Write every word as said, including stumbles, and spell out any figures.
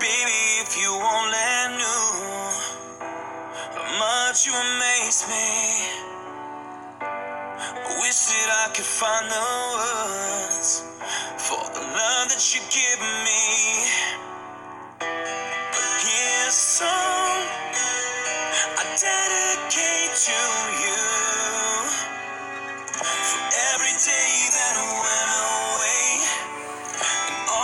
Baby, if you only knew how much you amaze me. I wish that I could find the words for the love that you give me. But here's a song I dedicate to